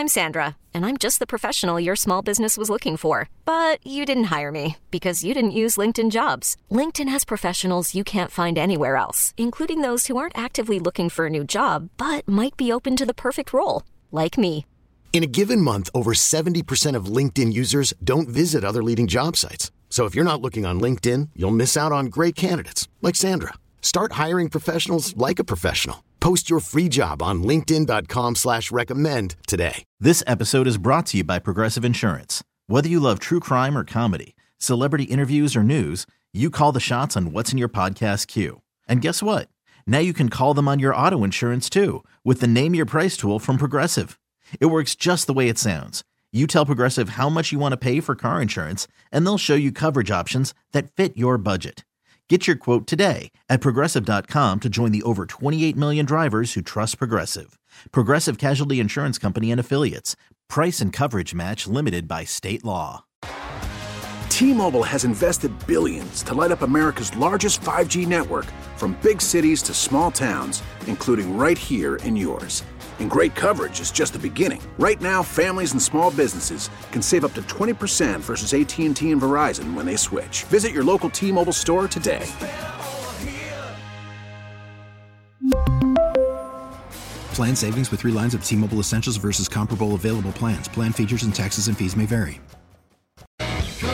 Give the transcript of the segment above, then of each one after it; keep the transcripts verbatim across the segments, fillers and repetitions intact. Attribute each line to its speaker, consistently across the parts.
Speaker 1: I'm Sandra, and I'm just the professional your small business was looking for. But you didn't hire me because you didn't use LinkedIn Jobs. LinkedIn has professionals you can't find anywhere else, including those who aren't actively looking for a new job, but might be open to the perfect role, like me.
Speaker 2: In a given month, over seventy percent of LinkedIn users don't visit other leading job sites. So if you're not looking on LinkedIn, you'll miss out on great candidates like Sandra. Start hiring professionals like a professional. Post your free job on linkedin.com slash recommend today.
Speaker 3: This episode is brought to you by Progressive Insurance. Whether you love true crime or comedy, celebrity interviews or news, you call the shots on what's in your podcast queue. And guess what? Now you can call them on your auto insurance too with the Name Your Price tool from Progressive. It works just the way it sounds. You tell Progressive how much you want to pay for car insurance, and they'll show you coverage options that fit your budget. Get your quote today at Progressive dot com to join the over twenty-eight million drivers who trust Progressive. Progressive Casualty Insurance Company and Affiliates. Price and coverage match limited by state law.
Speaker 4: T-Mobile has invested billions to light up America's largest five G network, from big cities to small towns, including right here in yours. And great coverage is just the beginning. Right now, families and small businesses can save up to twenty percent versus A T and T and Verizon when they switch. Visit your local T-Mobile store today.
Speaker 5: Plan savings with three lines of T-Mobile Essentials versus comparable available plans. Plan features and taxes and fees may vary.
Speaker 6: Good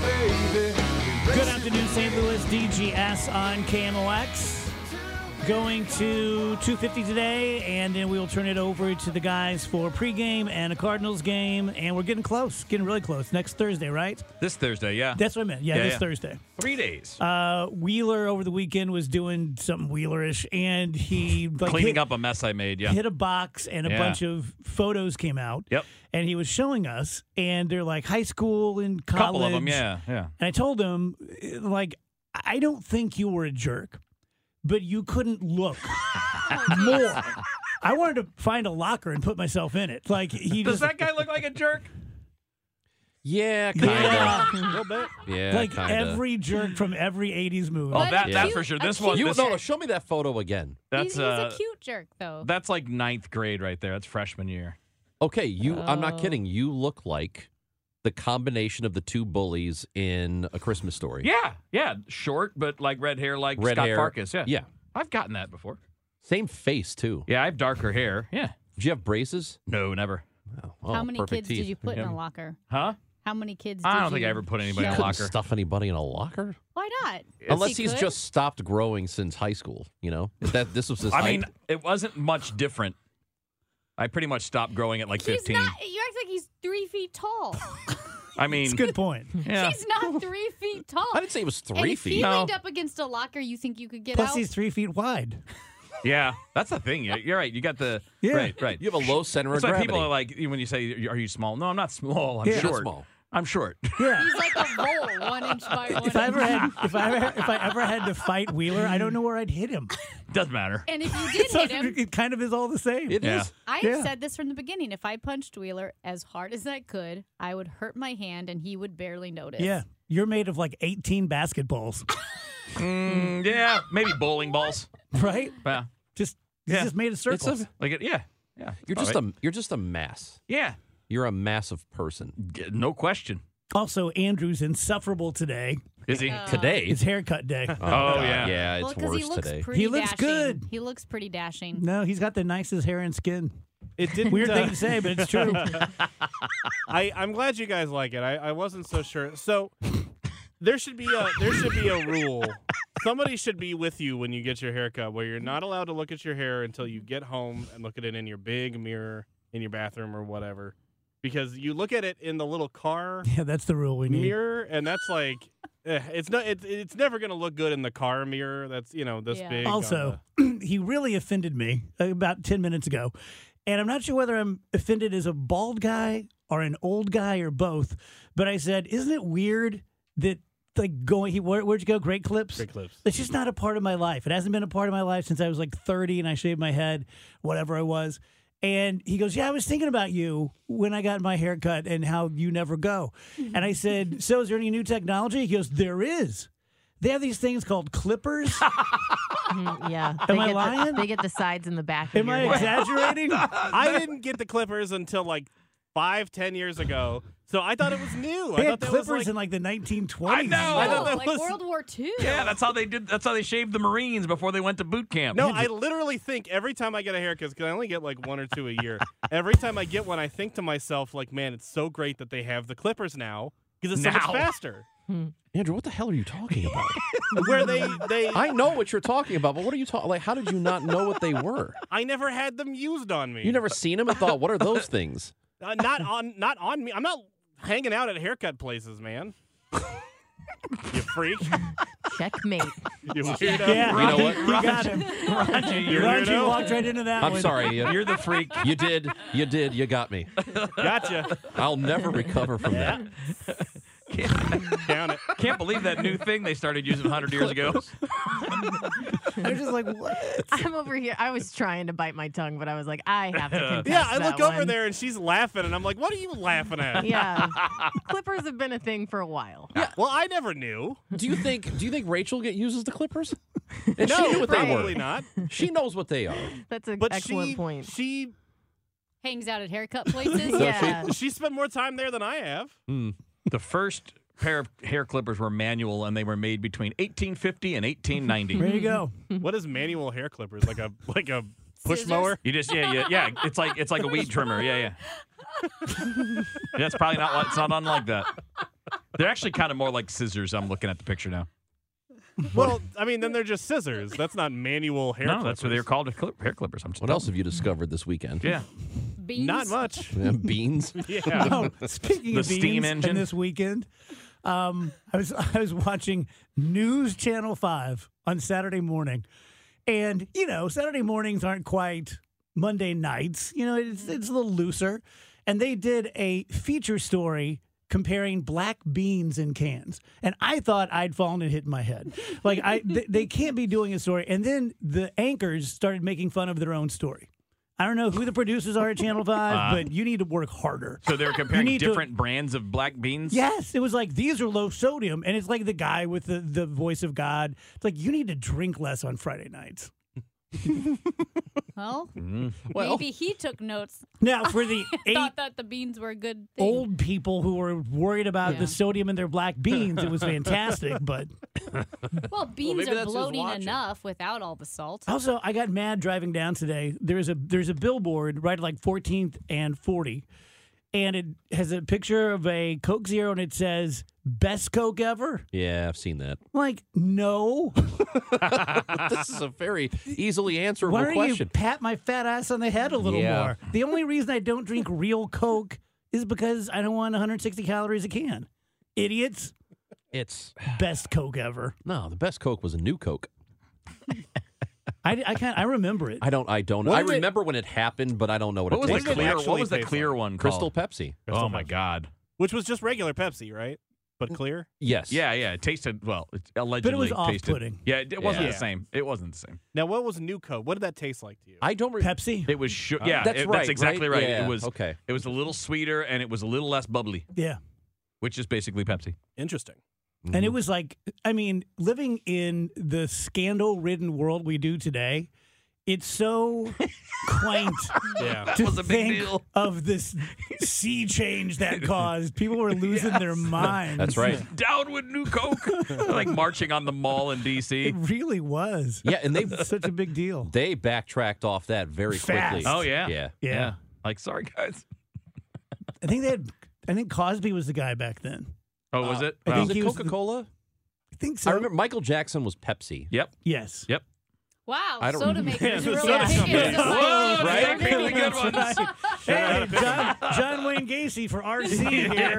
Speaker 6: afternoon, Saint Louis. D G S on K M O X. Going to two fifty today, and then we will turn it over to the guys for pregame and a Cardinals game. And we're getting close, getting really close. Next Thursday, right?
Speaker 7: This Thursday, yeah.
Speaker 6: That's what I meant. Yeah,
Speaker 7: yeah
Speaker 6: this
Speaker 7: yeah.
Speaker 6: Thursday.
Speaker 7: Three days.
Speaker 6: Uh, Wheeler over the weekend was doing something Wheelerish, and he like,
Speaker 7: cleaning
Speaker 6: hit,
Speaker 7: up a mess I made. Yeah,
Speaker 6: hit a box, and a
Speaker 7: yeah.
Speaker 6: bunch of photos came out.
Speaker 7: Yep.
Speaker 6: And he was showing us, and they're like high school and college.
Speaker 7: Couple of them, yeah, yeah.
Speaker 6: And I told him, like, I don't think you were a jerk, but you couldn't look more. I wanted to find a locker and put myself in it. Like he
Speaker 7: Does
Speaker 6: just,
Speaker 7: that guy look like a jerk?
Speaker 8: Yeah, kind of.
Speaker 6: Yeah.
Speaker 8: A little bit. Yeah,
Speaker 6: like
Speaker 8: kinda.
Speaker 6: every jerk from every eighties movie.
Speaker 7: Oh, that,
Speaker 9: a
Speaker 7: that's
Speaker 9: cute-
Speaker 7: for sure.
Speaker 9: a
Speaker 7: This
Speaker 9: cute
Speaker 7: one,
Speaker 8: You,
Speaker 7: this,
Speaker 8: no, no, show me that photo again.
Speaker 7: that's
Speaker 9: he's, he's
Speaker 7: uh,
Speaker 9: a cute jerk, though.
Speaker 7: that's like ninth grade right there. That's freshman year.
Speaker 8: Okay, you. I'm not
Speaker 9: Oh.
Speaker 8: kidding. You look like the combination of the two bullies in A Christmas Story.
Speaker 7: Yeah, yeah, short but like red hair, like
Speaker 8: Red
Speaker 7: Scott
Speaker 8: hair.
Speaker 7: Farkas. Yeah,
Speaker 8: Yeah.
Speaker 7: I've gotten that before.
Speaker 8: Same face too.
Speaker 7: Yeah, I have darker hair. Yeah,
Speaker 8: Did you have braces?
Speaker 7: no, never.
Speaker 8: Oh, oh,
Speaker 9: How many
Speaker 8: perfect
Speaker 9: kids
Speaker 8: teeth.
Speaker 9: did you put
Speaker 7: Yeah.
Speaker 9: in a locker?
Speaker 7: Huh?
Speaker 9: How many kids did
Speaker 7: I
Speaker 9: you
Speaker 7: don't think I ever put anybody in a
Speaker 9: shove?
Speaker 7: locker.
Speaker 8: Couldn't stuff anybody in a locker?
Speaker 9: Why not?
Speaker 8: Unless
Speaker 9: He
Speaker 8: he's
Speaker 9: could?
Speaker 8: just stopped growing since high school. You know, If that this was his.
Speaker 7: I
Speaker 8: height.
Speaker 7: mean, it wasn't much different. I pretty much stopped growing at like
Speaker 9: He's
Speaker 7: fifteen.
Speaker 9: not. You act like he's three feet tall.
Speaker 7: I mean,
Speaker 6: It's a good point.
Speaker 7: yeah.
Speaker 9: He's not three feet tall.
Speaker 8: I didn't say it was
Speaker 9: and
Speaker 8: three
Speaker 9: if
Speaker 8: feet.
Speaker 9: he
Speaker 7: No.
Speaker 9: leaned up against a locker, you think you could get
Speaker 6: Plus,
Speaker 9: out?
Speaker 6: he's three feet wide.
Speaker 7: Yeah, that's the thing. Yeah, You're right. You got the
Speaker 6: Yeah.
Speaker 7: right, right.
Speaker 8: You have a low center
Speaker 7: It's
Speaker 8: of
Speaker 7: like
Speaker 8: gravity.
Speaker 7: people are like when you say, "Are you small?" No, I'm not small. I'm
Speaker 6: Yeah.
Speaker 8: You're not
Speaker 7: short.
Speaker 8: small.
Speaker 7: I'm short.
Speaker 6: Yeah.
Speaker 9: He's like a bowl, one inch by one
Speaker 6: If I ever
Speaker 9: inch.
Speaker 6: had, if I ever, if I ever had to fight Wheeler, I don't know where I'd hit him.
Speaker 7: Doesn't matter.
Speaker 9: And if you did
Speaker 6: So
Speaker 9: hit him,
Speaker 6: it kind of is all the same.
Speaker 8: It is.
Speaker 7: Yeah.
Speaker 9: I
Speaker 6: Yeah.
Speaker 9: said this from the beginning. If I punched Wheeler as hard as I could, I would hurt my hand, and he would barely notice.
Speaker 6: Yeah, you're made of like eighteen basketballs,
Speaker 7: Mm, yeah, maybe bowling balls.
Speaker 6: right?
Speaker 7: Yeah,
Speaker 6: Just he's
Speaker 7: Yeah.
Speaker 6: just made of
Speaker 8: It's
Speaker 6: circles.
Speaker 8: a,
Speaker 7: like it. Yeah, yeah.
Speaker 8: you're
Speaker 7: All
Speaker 8: just
Speaker 7: right.
Speaker 8: a you're just a mass.
Speaker 7: yeah.
Speaker 8: You're a massive person.
Speaker 7: G- No question.
Speaker 6: Also, Andrew's insufferable today.
Speaker 7: Is he?
Speaker 9: Uh,
Speaker 8: Today.
Speaker 6: It's haircut day.
Speaker 7: Oh, yeah.
Speaker 8: Yeah,
Speaker 9: Well,
Speaker 8: it's
Speaker 9: because
Speaker 8: worse
Speaker 9: he looks
Speaker 8: today.
Speaker 9: pretty
Speaker 6: He looks
Speaker 9: dashing.
Speaker 6: good.
Speaker 9: He looks pretty dashing.
Speaker 6: No, he's got the nicest hair and skin.
Speaker 10: It didn't.
Speaker 6: Weird
Speaker 10: uh,
Speaker 6: thing to say, but it's true.
Speaker 10: I I'm glad you guys like it. I, I wasn't so sure. So there should be a there should be a rule. Somebody should be with you when you get your haircut, where you're not allowed to look at your hair until you get home and look at it in your big mirror in your bathroom or whatever, because you look at it in the little car
Speaker 6: Yeah, that's the rule we need.
Speaker 10: mirror, and that's like. eh, It's not. It's it's never gonna look good in the car mirror. That's you know this
Speaker 9: Yeah.
Speaker 10: big. on
Speaker 6: Also, he really offended me about ten minutes ago. And I'm not sure whether I'm offended as a bald guy or an old guy or both. But I said, isn't it weird that, like, going, he, where, where'd you go? Great Clips?
Speaker 10: Great Clips.
Speaker 6: It's just not a part of my life. It hasn't been a part of my life since I was like thirty and I shaved my head, whatever I was. And he goes, yeah, I was thinking about you when I got my hair cut and how you never go. And I said, so is there any new technology? He goes, there is. They have these things called clippers.
Speaker 11: Mhm, yeah.
Speaker 6: Am
Speaker 11: they
Speaker 6: I
Speaker 11: get
Speaker 6: lying?
Speaker 11: The, they get the sides and the back. Of
Speaker 6: Am
Speaker 11: your
Speaker 6: I
Speaker 11: head.
Speaker 6: exaggerating?
Speaker 10: I didn't get the clippers until like five, ten years ago. So I thought it was new.
Speaker 6: They
Speaker 10: I
Speaker 6: had
Speaker 10: thought that
Speaker 6: clippers
Speaker 10: was like,
Speaker 6: in like the nineteen twenties.
Speaker 7: I know.
Speaker 10: I thought
Speaker 9: Oh,
Speaker 10: that
Speaker 9: like
Speaker 10: was
Speaker 9: World War Two.
Speaker 7: Yeah, that's how they did. That's how they shaved the Marines before they went to boot camp.
Speaker 10: No, I literally think every time I get a haircut, because I only get like one or two a year. Every time I get one, I think to myself, like, man, it's so great that they have the clippers now because it's so
Speaker 7: Now.
Speaker 10: much faster.
Speaker 8: Andrew, what the hell are you talking about?
Speaker 10: Where they, they,
Speaker 8: I know what you're talking about, but what are you talking? Like, how did you not know what they were?
Speaker 10: I never had them used on me.
Speaker 8: You never seen them and thought, what are those things?
Speaker 10: Uh, not on, not on me. I'm not hanging out at haircut places, man. You freak.
Speaker 11: Checkmate.
Speaker 10: You weirdo.
Speaker 6: Yeah,
Speaker 8: You know what?
Speaker 6: you got him.
Speaker 7: Raji, you're,
Speaker 6: Raji
Speaker 10: weirdo.
Speaker 6: walked right into that
Speaker 8: I'm
Speaker 6: one.
Speaker 8: sorry. You,
Speaker 7: you're the freak.
Speaker 8: you did. You did. You got me.
Speaker 10: Gotcha.
Speaker 8: I'll never recover from that.
Speaker 10: Count it.
Speaker 7: Can't believe that new thing they started using one hundred years ago.
Speaker 6: I was just like, what?
Speaker 11: I'm over here. I was trying to bite my tongue, but I was like, I have to contest
Speaker 10: Yeah, I
Speaker 11: that
Speaker 10: look over
Speaker 11: one.
Speaker 10: there and she's laughing, and I'm like, what are you laughing at?
Speaker 11: Yeah. Clippers have been a thing for a while.
Speaker 10: Well, I never knew.
Speaker 8: Do you think? Do you think Rachel get uses the clippers? And
Speaker 10: No,
Speaker 8: she knew what they
Speaker 10: probably
Speaker 8: were.
Speaker 10: not.
Speaker 8: She knows what they are.
Speaker 11: That's an
Speaker 10: But
Speaker 11: excellent
Speaker 10: she,
Speaker 11: point.
Speaker 10: she,
Speaker 9: Hangs out at haircut places.
Speaker 11: Yeah.
Speaker 10: she spent more time there than I have.
Speaker 7: The first pair of hair clippers were manual, and they were made between eighteen fifty and eighteen ninety.
Speaker 6: There you go.
Speaker 10: What is manual hair clippers? Like a like a push
Speaker 9: Scissors?
Speaker 10: mower?
Speaker 7: You just yeah yeah yeah. It's like it's like a weed trimmer. Yeah yeah. That's probably not. Like- It's not unlike that. They're actually kind of more like scissors. I'm looking at the picture now.
Speaker 10: Well, I mean, then they're just scissors. That's not manual hair
Speaker 7: No,
Speaker 10: clippers.
Speaker 7: that's what they're called. Clip, hair clippers. I'm just
Speaker 8: What else have you discovered this weekend?
Speaker 7: Yeah.
Speaker 9: Beans.
Speaker 10: Not much.
Speaker 8: Yeah, beans.
Speaker 10: Yeah.
Speaker 6: Oh, speaking
Speaker 7: The
Speaker 6: of beans,
Speaker 7: steam engine?
Speaker 6: and this weekend, um, I was I was watching News Channel Five on Saturday morning, and you know Saturday mornings aren't quite Monday nights. You know, it's it's a little looser, and they did a feature story comparing black beans in cans, and I thought I'd fallen and hit my head. Like I, th- they can't be doing a story, and then the anchors started making fun of their own story. I don't know who the producers are at Channel Five,
Speaker 7: Uh,
Speaker 6: but you need to work harder.
Speaker 7: So they're comparing
Speaker 6: need to-
Speaker 7: different brands of black beans.
Speaker 6: Yes, it was like these are low sodium, and it's like the guy with the, the voice of God. It's like you need to drink less on Friday nights.
Speaker 9: Well,
Speaker 8: Well,
Speaker 9: maybe he took notes.
Speaker 6: Now for the eight
Speaker 9: Thought that the beans were a good thing.
Speaker 6: old people who were worried about
Speaker 9: Yeah.
Speaker 6: the sodium in their black beans, it was fantastic. But
Speaker 9: Well, beans
Speaker 8: maybe
Speaker 9: are
Speaker 8: that's who's
Speaker 9: bloating
Speaker 8: watching.
Speaker 9: enough without all the salt.
Speaker 6: also, I got mad driving down today. There's a there's a billboard right at like fourteenth and forty, and it has a picture of a Coke Zero, and it says "Best Coke ever."
Speaker 8: yeah, I've seen that.
Speaker 6: Like, no.
Speaker 8: This is a very easily answerable
Speaker 6: Why don't
Speaker 8: question.
Speaker 6: you pat my fat ass on the head a little
Speaker 8: Yeah.
Speaker 6: more? The only reason I don't drink real Coke is because I don't want one hundred sixty calories a can. Idiots.
Speaker 8: It's
Speaker 6: Best Coke ever.
Speaker 8: no, the best Coke was a new Coke.
Speaker 6: I, I can't. I remember it.
Speaker 8: I don't. I don't.
Speaker 10: What
Speaker 8: I
Speaker 10: did it-
Speaker 8: remember when it happened, but I don't know what,
Speaker 7: What
Speaker 8: it
Speaker 7: was the
Speaker 8: tasted
Speaker 7: clear?
Speaker 8: like.
Speaker 7: What was the
Speaker 10: taste
Speaker 7: clear
Speaker 10: like?
Speaker 7: one
Speaker 8: Crystal
Speaker 7: called?
Speaker 8: Pepsi.
Speaker 7: Oh my God.
Speaker 10: Which was just regular Pepsi, right? But clear?
Speaker 8: Yes.
Speaker 7: Yeah, yeah. It tasted well. It allegedly
Speaker 6: was
Speaker 7: tasted.
Speaker 6: off-putting.
Speaker 7: Yeah, it, it wasn't
Speaker 10: Yeah.
Speaker 7: the same. It wasn't the same.
Speaker 10: Now, what was new Coke? What did that taste like to you?
Speaker 8: I don't. Re-
Speaker 6: Pepsi.
Speaker 7: It was sh- yeah.
Speaker 8: That's
Speaker 7: it-
Speaker 8: right,
Speaker 7: That's exactly
Speaker 8: right?
Speaker 7: right.
Speaker 8: Yeah,
Speaker 7: It was
Speaker 8: okay.
Speaker 7: It was a little sweeter and it was a little less bubbly,
Speaker 6: Yeah.
Speaker 7: which is basically Pepsi.
Speaker 10: Interesting.
Speaker 6: And it was like, I mean, living in the scandal-ridden world we do today, it's so quaint
Speaker 10: Yeah.
Speaker 6: to
Speaker 7: was a big
Speaker 6: think
Speaker 7: deal.
Speaker 6: of this sea change that caused. People were losing their minds.
Speaker 8: That's right.
Speaker 7: Down with New Coke. Like marching on the mall in D C.
Speaker 6: It really was.
Speaker 8: Yeah, and they
Speaker 6: It's such a big deal.
Speaker 8: they backtracked off that very quickly.
Speaker 6: Fast.
Speaker 7: Oh yeah.
Speaker 8: Yeah.
Speaker 6: Yeah.
Speaker 7: Like sorry guys.
Speaker 6: I think they had. I think Cosby was the guy back then.
Speaker 7: Oh, was it?
Speaker 6: I
Speaker 7: Wow.
Speaker 6: think
Speaker 8: Was
Speaker 6: he
Speaker 8: it
Speaker 6: was the-
Speaker 8: Coca Cola?
Speaker 6: I think so.
Speaker 8: I remember Michael Jackson was Pepsi.
Speaker 7: Yep.
Speaker 6: Yes.
Speaker 7: Yep.
Speaker 9: Wow,
Speaker 8: I don't
Speaker 9: soda
Speaker 8: remember.
Speaker 9: makers
Speaker 10: Yeah,
Speaker 9: really
Speaker 10: soda
Speaker 9: taking
Speaker 10: companies.
Speaker 9: it to
Speaker 7: Whoa,
Speaker 9: the
Speaker 7: right?
Speaker 9: right.
Speaker 7: Really good ones.
Speaker 6: Hey, John, John Wayne Gacy for R C here.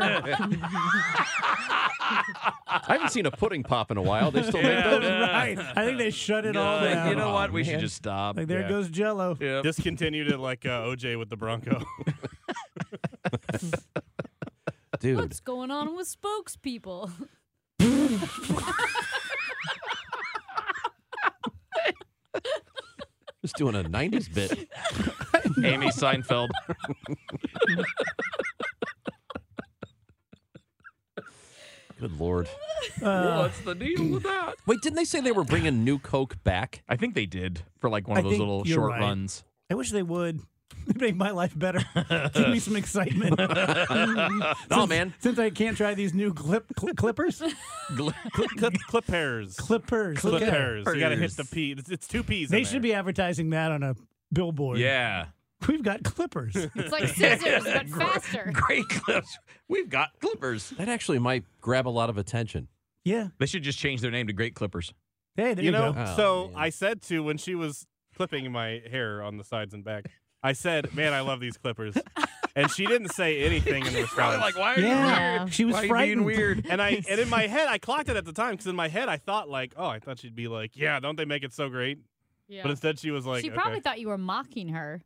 Speaker 8: I haven't seen a pudding pop in a while. They still make those.
Speaker 6: Right. I think they shut it all
Speaker 7: Like,
Speaker 6: down.
Speaker 7: you know what? We
Speaker 8: man.
Speaker 7: should just stop.
Speaker 6: Like there
Speaker 10: Yeah.
Speaker 6: goes Jello.
Speaker 7: Yep.
Speaker 10: Discontinued it like uh, O J with the Bronco.
Speaker 8: Dude.
Speaker 9: What's going on with spokespeople?
Speaker 8: Just doing a nineties bit.
Speaker 7: Amy Seinfeld.
Speaker 8: Good Lord.
Speaker 7: What's the deal with that?
Speaker 8: Wait, didn't they say they were bringing new Coke back?
Speaker 7: I think they did for like one
Speaker 6: I
Speaker 7: of those
Speaker 6: think
Speaker 7: little
Speaker 6: you're
Speaker 7: short
Speaker 6: right.
Speaker 7: runs.
Speaker 6: I wish they would. make my life better. Give me some excitement.
Speaker 8: No,
Speaker 6: since,
Speaker 8: man.
Speaker 6: Since I can't try these new clip cl- clippers.
Speaker 10: Clip, clip, clippers.
Speaker 6: Clippers.
Speaker 10: Clippers.
Speaker 6: Okay.
Speaker 10: You got to hit the P. It's, it's two P's.
Speaker 6: They
Speaker 10: in
Speaker 6: should
Speaker 10: there.
Speaker 6: be advertising that on a billboard.
Speaker 7: Yeah.
Speaker 6: We've got clippers.
Speaker 9: It's like scissors, but faster.
Speaker 7: Great clips. We've got clippers.
Speaker 8: That actually might grab a lot of attention.
Speaker 6: Yeah.
Speaker 7: They should just change their name to Great Clippers.
Speaker 6: Hey, there
Speaker 10: You
Speaker 6: you,
Speaker 10: know,
Speaker 6: go.
Speaker 8: Oh,
Speaker 10: so
Speaker 8: man.
Speaker 10: I said to when she was clipping my hair on the sides and back, I said, "Man, I love these clippers," and she didn't say anything in response.
Speaker 7: Probably like, why are you
Speaker 6: Yeah.
Speaker 7: weird?
Speaker 6: She was
Speaker 7: Why are you
Speaker 6: frightened.
Speaker 7: being weird?
Speaker 10: And I and in my head, I clocked it at the time because in my head, I thought like, "Oh, I thought she'd be like, yeah, don't they make it so great?"
Speaker 9: Yeah.
Speaker 10: But instead, she was like,
Speaker 9: she
Speaker 10: okay.
Speaker 9: probably thought you were mocking her.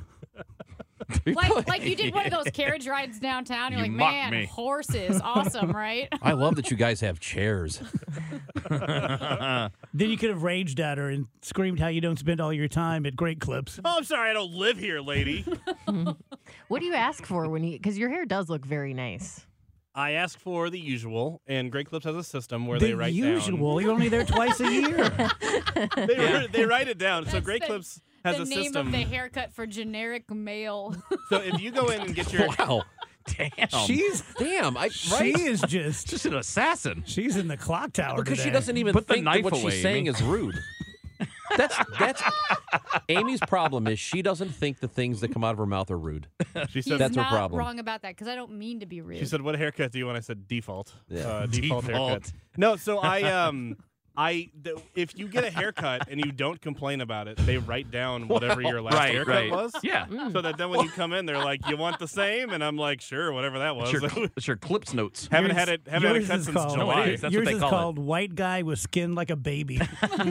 Speaker 9: like, like you did one of those carriage rides downtown. You're
Speaker 7: You
Speaker 9: like,
Speaker 7: mocked
Speaker 9: man,
Speaker 7: me."
Speaker 9: horses, awesome, right?
Speaker 8: I love that you guys have chairs.
Speaker 6: Then you could have raged at her and screamed how you don't spend all your time at Great Clips.
Speaker 10: "Oh, I'm sorry, I don't live here, lady."
Speaker 11: What do you ask for when you? Because your hair does look very nice.
Speaker 10: I ask for the usual, and Great Clips has a system where
Speaker 6: The
Speaker 10: they write
Speaker 6: usual. You're only there twice a year.
Speaker 10: down. They, they write it down. so
Speaker 9: That's
Speaker 10: Great
Speaker 9: the-
Speaker 10: Clips has
Speaker 9: the
Speaker 10: a
Speaker 9: name
Speaker 10: system.
Speaker 9: of the haircut for generic male.
Speaker 10: So if you go in and get your
Speaker 8: Wow.
Speaker 7: Damn.
Speaker 6: She's
Speaker 8: Damn. I,
Speaker 6: she
Speaker 8: right?
Speaker 6: is just
Speaker 7: just an assassin.
Speaker 6: she's in the clock tower
Speaker 8: Because she
Speaker 6: today.
Speaker 8: doesn't even
Speaker 7: Put the
Speaker 8: think that
Speaker 7: knife
Speaker 8: what
Speaker 7: away,
Speaker 8: she's saying
Speaker 7: Amy.
Speaker 8: is rude. That's that's Amy's problem is she doesn't think the things that come out of her mouth are rude.
Speaker 10: she
Speaker 9: He's
Speaker 10: said
Speaker 8: That's her
Speaker 9: not
Speaker 8: problem.
Speaker 9: wrong about that because I don't mean to be rude.
Speaker 10: She said, "What haircut do you want?" I said, "Default."
Speaker 8: Yeah.
Speaker 10: Uh, default,
Speaker 7: Default.
Speaker 10: haircut. No, so I um I th- if you get a haircut and you don't complain about it, they write down whatever your last
Speaker 7: Right,
Speaker 10: haircut
Speaker 7: right.
Speaker 10: was.
Speaker 7: Yeah.
Speaker 10: So that then when you come in, they're like, "You want the same?" And I'm like, "Sure, whatever that was."
Speaker 7: It's your, cl- it's your clips notes.
Speaker 10: haven't
Speaker 6: Yours-
Speaker 10: had it haven't had it
Speaker 6: yours
Speaker 10: cut
Speaker 6: is
Speaker 10: since
Speaker 6: called-
Speaker 10: July.
Speaker 7: No, it is. That's
Speaker 6: yours
Speaker 7: what they
Speaker 6: is
Speaker 7: call it.
Speaker 6: called White Guy with Skin Like a Baby.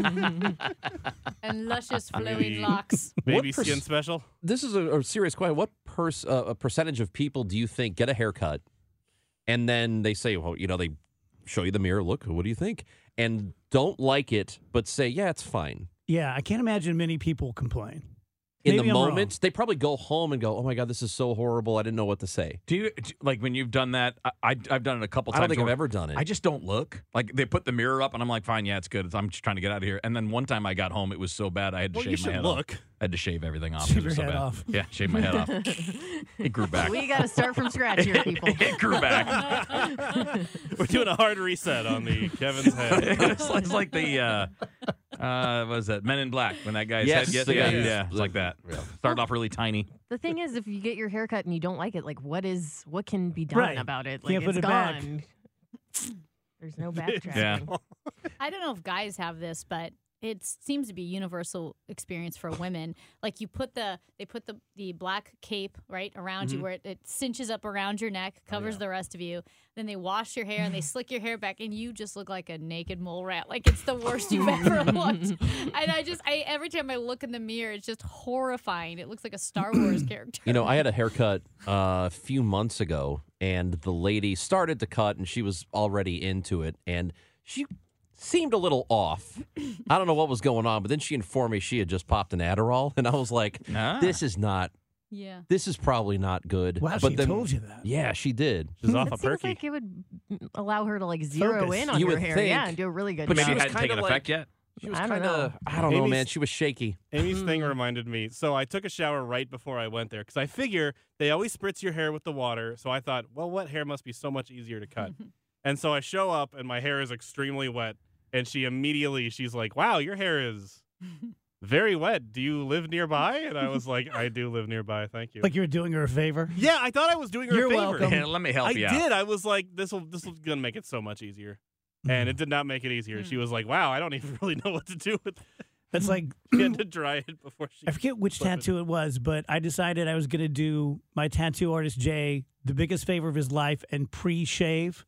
Speaker 9: and luscious flowing
Speaker 10: Maybe-
Speaker 9: locks.
Speaker 10: Baby
Speaker 8: What pers-
Speaker 10: skin special.
Speaker 8: This is a, a serious question. What pers- uh, a percentage of people do you think get a haircut and then they say, well, you know, they show you the mirror, look, what do you think? And don't like it, but say, yeah, it's fine.
Speaker 6: Yeah, I can't imagine many people complain.
Speaker 8: In
Speaker 6: Maybe
Speaker 8: the
Speaker 6: I'm wrong.
Speaker 8: moment, they probably go home and go, oh my God, this is so horrible. I didn't know what to say.
Speaker 7: Do you do- like when you've done that? I, I I've done it a couple
Speaker 8: I
Speaker 7: times.
Speaker 8: don't think I've
Speaker 7: where
Speaker 8: ever done it.
Speaker 7: I just don't look. Like they put the mirror up, and I'm like, fine, yeah, it's good. It's- I'm just trying to get out of here. And then one time I got home, it was so bad I had to
Speaker 10: Well,
Speaker 7: shave
Speaker 10: you
Speaker 7: my
Speaker 10: should
Speaker 7: head
Speaker 10: look.
Speaker 7: off. I had to shave everything off.
Speaker 6: Shave
Speaker 7: It was
Speaker 6: your
Speaker 7: so
Speaker 6: head
Speaker 7: bad.
Speaker 6: off.
Speaker 7: Yeah, shave my head off. It grew back.
Speaker 11: We got to start from scratch here, people.
Speaker 7: It grew back.
Speaker 10: We're doing a hard reset on the Kevin's head.
Speaker 7: it's, like, it's like the uh, uh, what was that? Men in Black when that guy's
Speaker 8: Yes,
Speaker 7: head gets
Speaker 8: the
Speaker 7: yeah,
Speaker 8: guy who's-
Speaker 7: yeah, it's like that. Started off really tiny.
Speaker 11: The thing is, if you get your haircut and you don't like it, like what is what can be done
Speaker 6: Right.
Speaker 11: about it? Like
Speaker 6: Can't put
Speaker 11: it's
Speaker 6: it back.
Speaker 11: gone. There's no backtracking.
Speaker 7: Yeah.
Speaker 9: I don't know if guys have this, but it seems to be a universal experience for women. Like you put the they put the, the black cape right around you where it, it cinches up around your neck, covers the rest of you. Then they wash your hair and they slick your hair back, and you just look like a naked mole rat. Like it's the worst you've ever looked. And I just I every time I look in the mirror, it's just horrifying. It looks like a Star Wars character.
Speaker 8: You know, I had a haircut uh, a few months ago, and the lady started to cut, and she was already into it, and she seemed a little off. I don't know what was going on, but then she informed me she had just popped an Adderall, and I was like,
Speaker 7: Ah.
Speaker 8: this is not,
Speaker 9: Yeah.
Speaker 8: this is probably not good.
Speaker 6: Wow,
Speaker 8: but
Speaker 6: she
Speaker 8: then,
Speaker 6: told you that.
Speaker 8: Yeah, she did.
Speaker 10: She's off
Speaker 11: It
Speaker 10: a
Speaker 11: seems
Speaker 10: perky.
Speaker 11: like it would allow her to like zero
Speaker 6: Focus.
Speaker 11: in on
Speaker 8: You
Speaker 11: your
Speaker 8: would
Speaker 11: hair,
Speaker 8: think,
Speaker 11: yeah, and do a really good
Speaker 8: but
Speaker 7: Maybe
Speaker 11: job.
Speaker 7: it
Speaker 8: was
Speaker 7: hadn't
Speaker 8: kinda
Speaker 7: taken
Speaker 8: like-
Speaker 7: effect yet.
Speaker 8: She was
Speaker 11: I don't
Speaker 8: kind of,
Speaker 11: know.
Speaker 8: I don't know,
Speaker 10: Amy's-
Speaker 8: man. She was shaky.
Speaker 10: Amy's thing reminded me. So I took a shower right before I went there because I figure they always spritz your hair with the water. So I thought, well, wet hair must be so much easier to cut. And so I show up and my hair is extremely wet. And she immediately, she's like, wow, your hair is very wet. Do you live nearby? And I was like, I do live nearby. Thank you.
Speaker 6: Like you were doing her a favor.
Speaker 10: yeah, I thought I was doing her
Speaker 6: You're
Speaker 10: a favor.
Speaker 6: welcome.
Speaker 7: Yeah, let me help
Speaker 10: I
Speaker 7: you out.
Speaker 10: did. I was like, this will this will gonna make it so much easier. And it did not make it easier. She was like, wow, I don't even really know what to do with it.
Speaker 6: It's like
Speaker 10: She had to dry it before she
Speaker 6: I forget which
Speaker 10: flip it.
Speaker 6: tattoo it was, but I decided I was going to do my tattoo artist Jay the biggest favor of his life and pre-shave.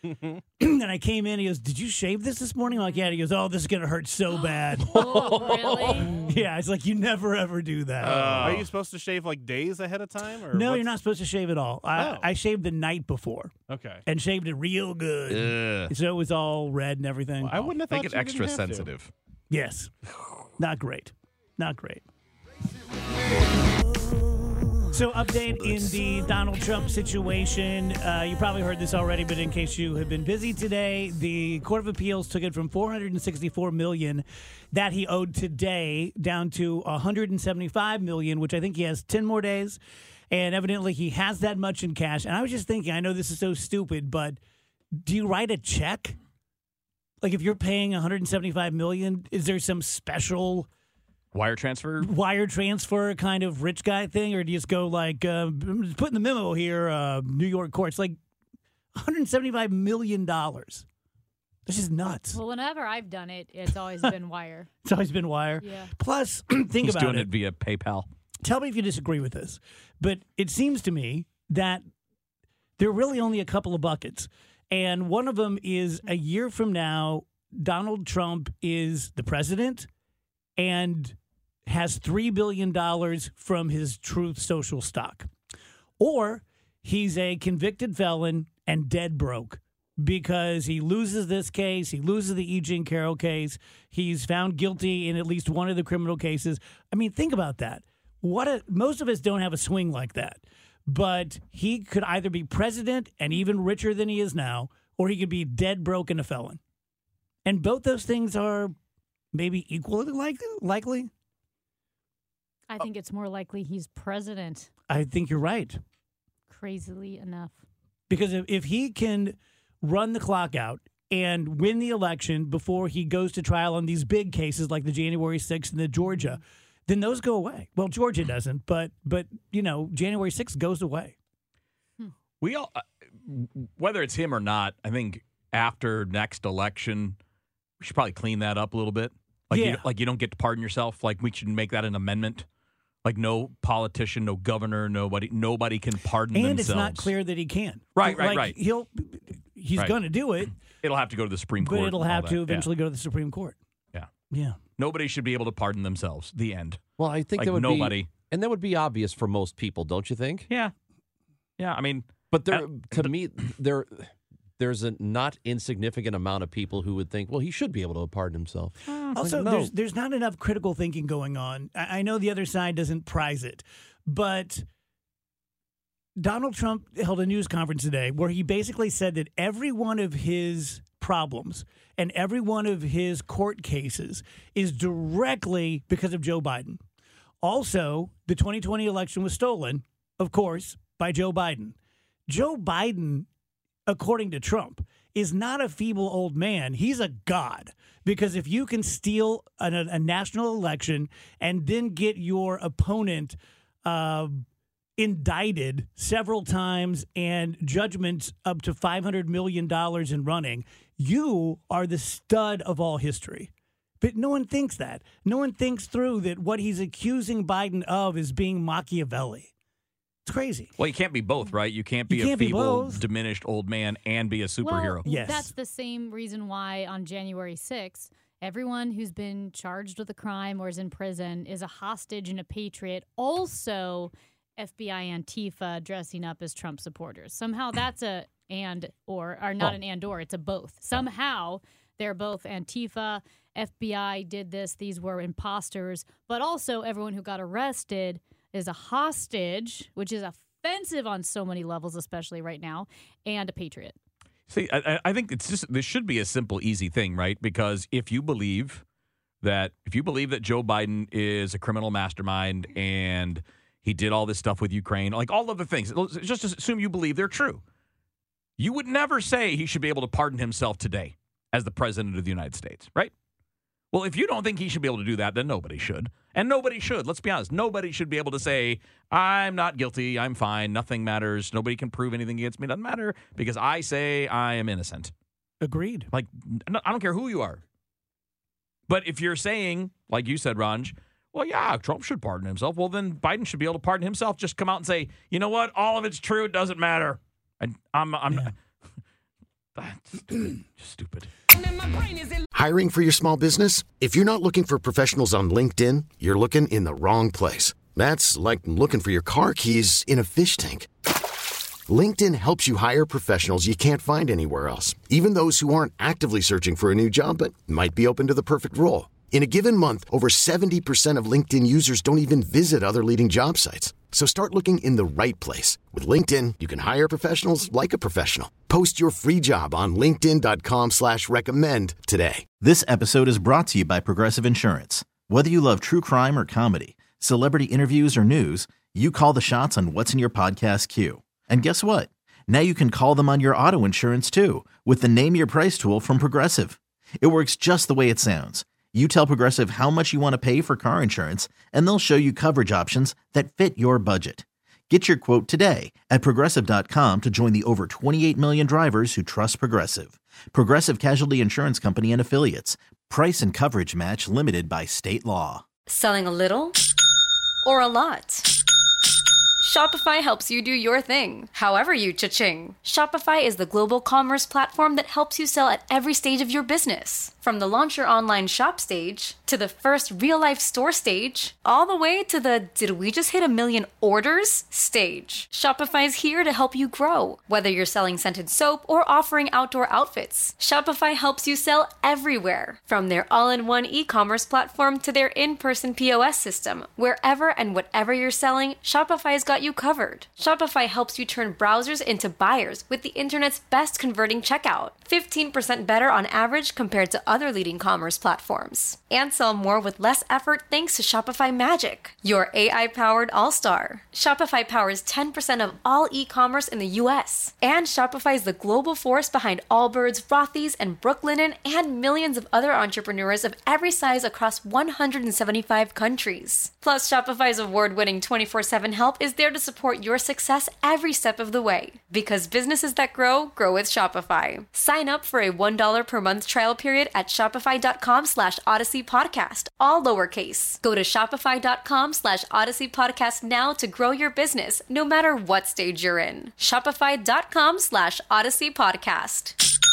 Speaker 6: And I came in, he goes, did you shave this this morning? I'm like, yeah. And he goes, oh, this is going to hurt so bad.
Speaker 9: Oh, really?
Speaker 6: Yeah, it's like, you never, ever do that.
Speaker 10: Are you supposed to shave like days ahead of time? Or
Speaker 6: no,
Speaker 10: what's-
Speaker 6: you're not supposed to shave at all. I,
Speaker 10: Oh.
Speaker 6: I shaved the night before
Speaker 10: Okay.
Speaker 6: and shaved it real good.
Speaker 7: Ugh.
Speaker 6: So it was all red and everything.
Speaker 10: I wouldn't have thought
Speaker 7: Make it
Speaker 10: you
Speaker 7: extra
Speaker 10: didn't have to.
Speaker 7: sensitive.
Speaker 6: Yes. Not great. Not great. So, update in the Donald Trump situation. Uh, you probably heard this already, but in case you have been busy today, the Court of Appeals took it from four hundred sixty-four million dollars that he owed today down to one hundred seventy-five million dollars, which I think he has ten more days. And evidently, he has that much in cash. And I was just thinking, I know this is so stupid, but do you write a check? Like, if you're paying one hundred seventy-five million dollars, is there some special
Speaker 7: wire transfer,
Speaker 6: wire transfer kind of rich guy thing, or do you just go like, uh, put in the memo here, uh, New York courts, like one hundred seventy-five million dollars. This is nuts.
Speaker 9: Well, whenever I've done it, it's always been wire.
Speaker 6: It's always been wire.
Speaker 9: Yeah.
Speaker 6: Plus, think
Speaker 7: He's
Speaker 6: about
Speaker 7: doing
Speaker 6: it.
Speaker 7: it via PayPal.
Speaker 6: Tell me if you disagree with this, but it seems to me that there are really only a couple of buckets. And one of them is a year from now, Donald Trump is the president and has three billion dollars from his Truth Social stock. Or he's a convicted felon and dead broke because he loses this case, he loses the E. Jean Carroll case, he's found guilty in at least one of the criminal cases. I mean, think about that. What a, most of us don't have a swing like that. But he could either be president and even richer than he is now, or he could be dead broke and a felon. And both those things are maybe equally likely. likely.
Speaker 9: I think it's more likely he's president.
Speaker 6: I think you're right.
Speaker 9: Crazily enough.
Speaker 6: Because if, if he can run the clock out and win the election before he goes to trial on these big cases like the January sixth and the Georgia, then those go away. Well, Georgia doesn't, but, but you know, January sixth goes away.
Speaker 7: We all, uh, whether it's him or not, I think after next election, we should probably clean that up a little bit. Like,
Speaker 6: Yeah.
Speaker 7: you, like you don't get to pardon yourself. Like, we should make that an amendment. Like, no politician, no governor, nobody, nobody can pardon
Speaker 6: And
Speaker 7: themselves.
Speaker 6: it's not clear that he can.
Speaker 7: Right, right,
Speaker 6: Like,
Speaker 7: right.
Speaker 6: He'll, he's
Speaker 7: Right.
Speaker 6: going to do it,
Speaker 7: It'll have to go to the Supreme
Speaker 6: but
Speaker 7: Court.
Speaker 6: it'll
Speaker 7: and all
Speaker 6: have
Speaker 7: that.
Speaker 6: to
Speaker 7: Yeah.
Speaker 6: eventually go to the Supreme Court.
Speaker 7: Yeah.
Speaker 6: Yeah.
Speaker 7: Nobody should be able to pardon themselves. The end.
Speaker 8: Well, I think
Speaker 7: Like
Speaker 8: that would
Speaker 7: nobody.
Speaker 8: be, and that would be obvious for most people, don't you think?
Speaker 7: Yeah. Yeah. I mean,
Speaker 8: But there,
Speaker 7: Uh,
Speaker 8: to me, there, there's a not insignificant amount of people who would think, well, he should be able to pardon himself.
Speaker 6: Also,
Speaker 8: no.
Speaker 6: there's there's not enough critical thinking going on. I, I know the other side doesn't prize it, but Donald Trump held a news conference today where he basically said that every one of his problems and every one of his court cases is directly because of Joe Biden. Also, the twenty twenty election was stolen, of course, by Joe Biden. Joe Biden, according to Trump, is not a feeble old man. He's a god. Because if you can steal a, a national election and then get your opponent uh, indicted several times and judgments up to five hundred million dollars in running, you are the stud of all history. But no one thinks that. No one thinks through that what he's accusing Biden of is being Machiavelli. It's crazy.
Speaker 7: well, you can't be both, right? You can't be
Speaker 6: You
Speaker 7: a
Speaker 6: can't be
Speaker 7: feeble,
Speaker 6: both.
Speaker 7: diminished old man and be a superhero.
Speaker 9: Well,
Speaker 6: Yes.
Speaker 9: that's the same reason why on January sixth, everyone who's been charged with a crime or is in prison is a hostage and a patriot. Also, F B I Antifa dressing up as Trump supporters. Somehow that's a and or, or not
Speaker 7: Oh.
Speaker 9: an and or, it's a both. Somehow they're both Antifa. F B I did this. These were imposters. But also everyone who got arrested is a hostage, which is offensive on so many levels, especially right now, and a patriot.
Speaker 7: See, I, I think it's just this should be a simple, easy thing, right? Because if you believe that if you believe that Joe Biden is a criminal mastermind and he did all this stuff with Ukraine, like all of the things, just assume you believe they're true. You would never say he should be able to pardon himself today as the president of the United States, right? Well, if you don't think he should be able to do that, then nobody should. And nobody should. Let's be honest. Nobody should be able to say, I'm not guilty. I'm fine. Nothing matters. Nobody can prove anything against me. Doesn't matter because I say I am innocent.
Speaker 6: Agreed.
Speaker 7: Like, n- I don't care who you are. But if you're saying, like you said, Ranj, well, yeah, Trump should pardon himself. Well, then Biden should be able to pardon himself. Just come out and say, you know what? All of it's true. It doesn't matter. And I'm, I'm
Speaker 6: Yeah.
Speaker 7: That's stupid. Just stupid.
Speaker 2: Hiring for your small business? If you're not looking for professionals on LinkedIn, you're looking in the wrong place. That's like looking for your car keys in a fish tank. LinkedIn helps you hire professionals you can't find anywhere else, even those who aren't actively searching for a new job but might be open to the perfect role. In a given month, over seventy percent of LinkedIn users don't even visit other leading job sites. So start looking in the right place. With LinkedIn, you can hire professionals like a professional. Post your free job on linkedin dot com slash recommend today.
Speaker 3: This episode is brought to you by Progressive Insurance. Whether you love true crime or comedy, celebrity interviews or news, you call the shots on what's in your podcast queue. And guess what? Now you can call them on your auto insurance too with the Name Your Price tool from Progressive. It works just the way it sounds. You tell Progressive how much you want to pay for car insurance, and they'll show you coverage options that fit your budget. Get your quote today at progressive dot com to join the over twenty-eight million drivers who trust Progressive. Progressive Casualty Insurance Company and Affiliates. Price and coverage match limited by state law.
Speaker 12: Selling a little or a lot? Shopify helps you do your thing, however you cha-ching. Shopify is the global commerce platform that helps you sell at every stage of your business. From the launch your online shop stage, to the first real-life store stage, all the way to the did we just hit a million orders stage. Shopify's here to help you grow. Whether you're selling scented soap or offering outdoor outfits, Shopify helps you sell everywhere. From their all-in-one e-commerce platform to their in-person P O S system, wherever and whatever you're selling, Shopify's got you covered. Shopify helps you turn browsers into buyers with the internet's best converting checkout. fifteen percent better on average compared to other leading commerce platforms. And sell more with less effort thanks to Shopify Magic, your A I-powered all-star. Shopify powers ten percent of all e-commerce in the U S. And Shopify is the global force behind Allbirds, Rothy's, and Brooklinen, and millions of other entrepreneurs of every size across one hundred seventy-five countries. Plus, Shopify's award-winning twenty-four seven help is there to support your success every step of the way. Because businesses that grow, grow with Shopify. Sign up for a one dollar per month trial period at shopify.com slash Odyssey Podcast, all lowercase. Go to shopify.com slash Odyssey Podcast now to grow your business, no matter what stage you're in. Shopify.com slash Odyssey Podcast.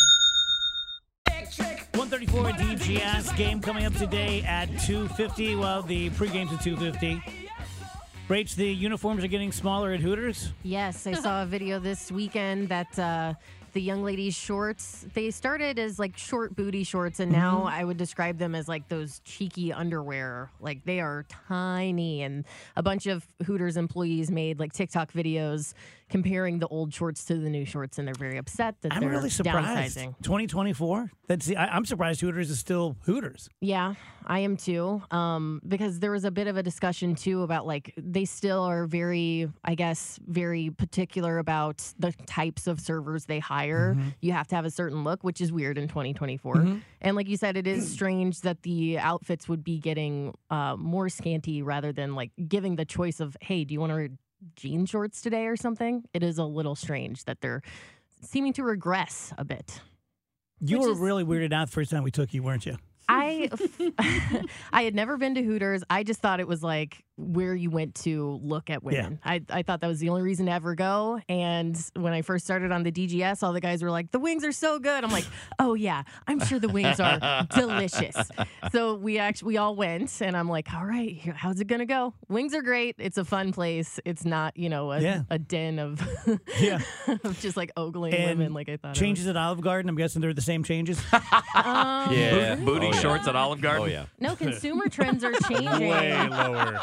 Speaker 6: one thirty-four D G S game coming up today at two fifty. Well, the pregame's at two fifty. Rach, the uniforms are getting smaller at Hooters?
Speaker 11: Yes, I saw a video this weekend that uh, the young ladies' shorts, they started as like short booty shorts, and now
Speaker 6: Mm-hmm.
Speaker 11: I would describe them as like those cheeky underwear. Like they are tiny, and a bunch of Hooters employees made like TikTok videos comparing the old shorts to the new shorts, and they're very upset that
Speaker 6: I'm
Speaker 11: they're
Speaker 6: really surprised.
Speaker 11: downsizing.
Speaker 6: twenty twenty-four? That's the, I, I'm surprised Hooters is still Hooters.
Speaker 11: Yeah, I am too. Um, because there was a bit of a discussion too about like they still are very, I guess, very particular about the types of servers they hire.
Speaker 6: Mm-hmm.
Speaker 11: You have to have a certain look, which is weird in twenty twenty-four.
Speaker 6: Mhm.
Speaker 11: And like you said, it is strange that the outfits would be getting uh, more scanty rather than like giving the choice of, hey, do you want to wear jean shorts today or something? It is a little strange that they're seeming to regress a bit.
Speaker 6: You
Speaker 11: Which
Speaker 6: were
Speaker 11: is-
Speaker 6: really weirded out the first time we took you, weren't you?
Speaker 11: I I had never been to Hooters. I just thought it was like where you went to look at women. I, I thought that was the only reason to ever go. And when I first started on the D G S, all the guys were like, the wings are so good. I'm like, oh yeah, I'm sure the wings are delicious. So we actually we all went, and I'm like, all right, here- how's it gonna go? Wings are great. It's a fun place. It's not, you know, a,
Speaker 6: Yeah.
Speaker 11: a den of
Speaker 6: Yeah.
Speaker 11: of just like ogling
Speaker 6: And
Speaker 11: women like I thought.
Speaker 6: Changes at Olive Garden, I'm guessing they're the same changes.
Speaker 11: It was. Um,
Speaker 8: Yeah.
Speaker 7: Booty
Speaker 8: Oh, yeah.
Speaker 7: shorts at Olive Garden?
Speaker 8: Oh, yeah.
Speaker 11: No, consumer trends are changing.
Speaker 10: Way lower.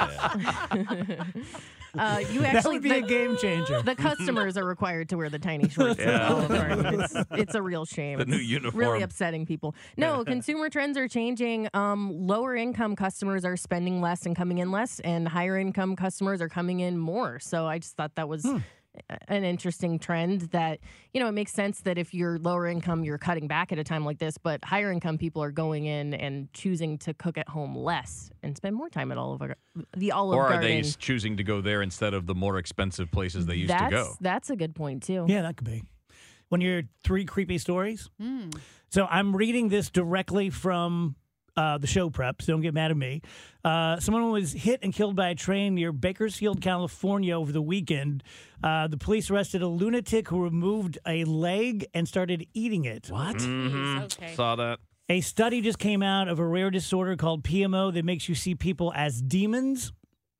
Speaker 11: Uh, you
Speaker 6: That
Speaker 11: actually
Speaker 6: would be
Speaker 11: the,
Speaker 6: a game changer.
Speaker 11: the customers are required to wear the tiny shorts.
Speaker 7: Yeah.
Speaker 11: at Olive Garden. It's, it's a real shame.
Speaker 7: The new
Speaker 11: It's
Speaker 7: uniform.
Speaker 11: Really upsetting people. No, consumer trends are changing. Um, lower income customers are spending less and coming in less, and higher income customers are coming in more. So I just thought that was
Speaker 6: Hmm.
Speaker 11: an interesting trend that, you know, it makes sense that if you're lower income, you're cutting back at a time like this, but higher income people are going in and choosing to cook at home less and spend more time at Olive Gar- the Olive
Speaker 7: Or are
Speaker 11: Garden.
Speaker 7: they s- choosing to go there instead of the more expensive places they used
Speaker 11: that's,
Speaker 7: to go?
Speaker 11: That's a good point, too.
Speaker 6: Yeah, that could be. When you're three creepy stories.
Speaker 9: Mm.
Speaker 6: So I'm reading this directly from uh, the show prep, so don't get mad at me. Uh, someone was hit and killed by a train near Bakersfield, California over the weekend. Uh, the police arrested a lunatic who removed a leg and started eating it.
Speaker 8: What?
Speaker 7: Mhm.
Speaker 9: Okay.
Speaker 7: Saw that.
Speaker 6: A study just came out of a rare disorder called P M O that makes you see people as demons.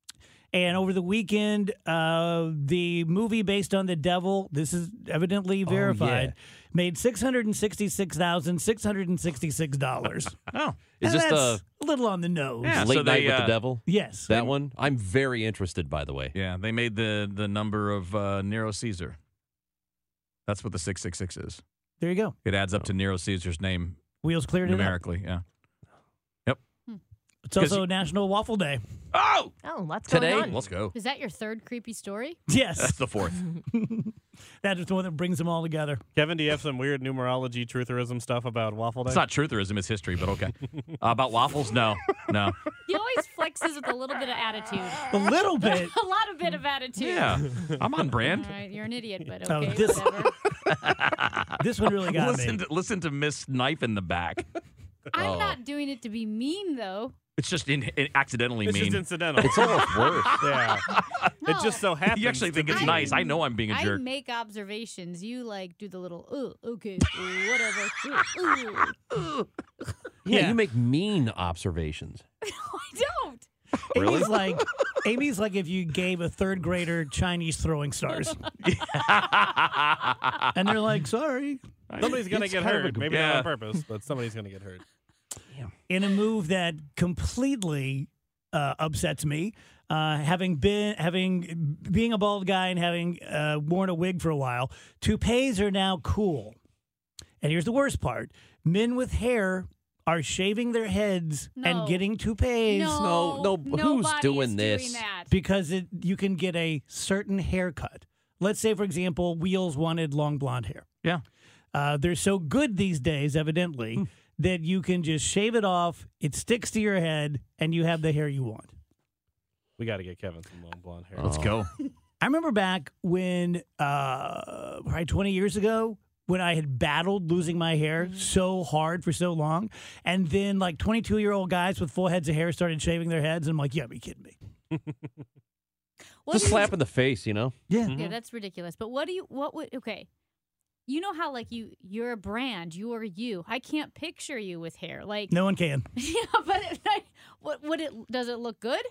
Speaker 6: And over the weekend, uh, the movie based on The Devil, this is evidently verified,
Speaker 8: yeah.
Speaker 6: made six hundred sixty-six thousand six hundred sixty-six dollars.
Speaker 7: Oh.
Speaker 8: Is
Speaker 6: And
Speaker 8: this
Speaker 6: that's
Speaker 8: the
Speaker 6: a little on the nose.
Speaker 7: Yeah,
Speaker 8: Late
Speaker 7: so
Speaker 8: Night
Speaker 7: they,
Speaker 8: with
Speaker 7: uh,
Speaker 8: the Devil?
Speaker 6: Yes.
Speaker 8: That one? I'm very interested, by the way.
Speaker 7: Yeah, they made the the number of uh, Nero Caesar. That's what the six six six is.
Speaker 6: There you go.
Speaker 7: It adds up to Nero Caesar's name
Speaker 6: Wheels cleared it up.
Speaker 7: numerically. Yeah. Yep.
Speaker 6: It's also
Speaker 7: you-
Speaker 6: National Waffle Day.
Speaker 7: Oh,
Speaker 11: Oh, lots
Speaker 8: Today?
Speaker 11: going on.
Speaker 7: let's go.
Speaker 9: Is that your third creepy story?
Speaker 6: Yes.
Speaker 7: That's the fourth.
Speaker 6: That is the one that brings them all together.
Speaker 10: Kevin, do you have some weird numerology, trutherism stuff about Waffle Day?
Speaker 7: It's not trutherism; it's history. But okay. Uh, about waffles? No, no.
Speaker 9: He always flexes with a little bit of attitude.
Speaker 6: A little bit.
Speaker 9: a lot of bit of attitude.
Speaker 7: Yeah, I'm on brand.
Speaker 9: All right, you're an idiot, but
Speaker 6: Oh,
Speaker 9: okay,
Speaker 6: this-
Speaker 9: whatever.
Speaker 6: This one really got
Speaker 7: listen
Speaker 6: me.
Speaker 7: to listen to Miss Knife in the back.
Speaker 9: I'm
Speaker 8: Oh.
Speaker 9: not doing it to be mean, though.
Speaker 7: It's just in, in accidentally
Speaker 10: It's
Speaker 7: mean.
Speaker 10: just incidental.
Speaker 8: It's almost worse.
Speaker 10: yeah.
Speaker 9: No,
Speaker 10: It just so happens.
Speaker 7: you actually
Speaker 10: to
Speaker 7: think it's
Speaker 10: be.
Speaker 7: nice. I know I'm being a
Speaker 9: I
Speaker 7: jerk.
Speaker 9: make observations. You like do the little, oh, okay, uh, whatever. Uh, uh.
Speaker 8: Yeah,
Speaker 6: Yeah.
Speaker 8: you make mean observations.
Speaker 9: I don't.
Speaker 8: Really?
Speaker 6: Amy's like Amy's like if you gave a third grader Chinese throwing stars. And they're like, sorry.
Speaker 10: Somebody's going to
Speaker 7: It's
Speaker 10: get
Speaker 7: kind of
Speaker 10: hurt.
Speaker 7: a-
Speaker 10: Maybe
Speaker 7: yeah.
Speaker 10: not on purpose, but somebody's going to get hurt.
Speaker 6: In a move that completely uh, upsets me, uh, having been having being a bald guy and having uh, worn a wig for a while, toupees are now cool. And here's the worst part: men with hair are shaving their heads
Speaker 9: No.
Speaker 6: and getting toupees
Speaker 9: No,
Speaker 8: no, who's
Speaker 9: nobody
Speaker 8: doing
Speaker 9: is
Speaker 8: this?
Speaker 9: Doing that.
Speaker 6: because it, you can get a certain haircut. Let's say, for example, Wheels wanted long blonde hair.
Speaker 7: Yeah.
Speaker 6: Uh, they're so good these days, evidently, that you can just shave it off, it sticks to your head, and you have the hair you want.
Speaker 10: We got to get Kevin some long blonde hair.
Speaker 7: Let's go.
Speaker 6: I remember back when, uh, right, twenty years ago, when I had battled losing my hair so hard for so long, and then like twenty-two-year-old guys with full heads of hair started shaving their heads, and I'm like, you gotta be kidding me.
Speaker 9: What
Speaker 8: Just
Speaker 9: do you-
Speaker 8: slap in the face, you know?
Speaker 6: Yeah.
Speaker 9: Yeah, that's ridiculous. But what do you? What would? Okay, you know how like you you're a brand, you are you. I can't picture you with hair, like
Speaker 6: No one can.
Speaker 9: yeah. But it, like, what would it? Does it look good?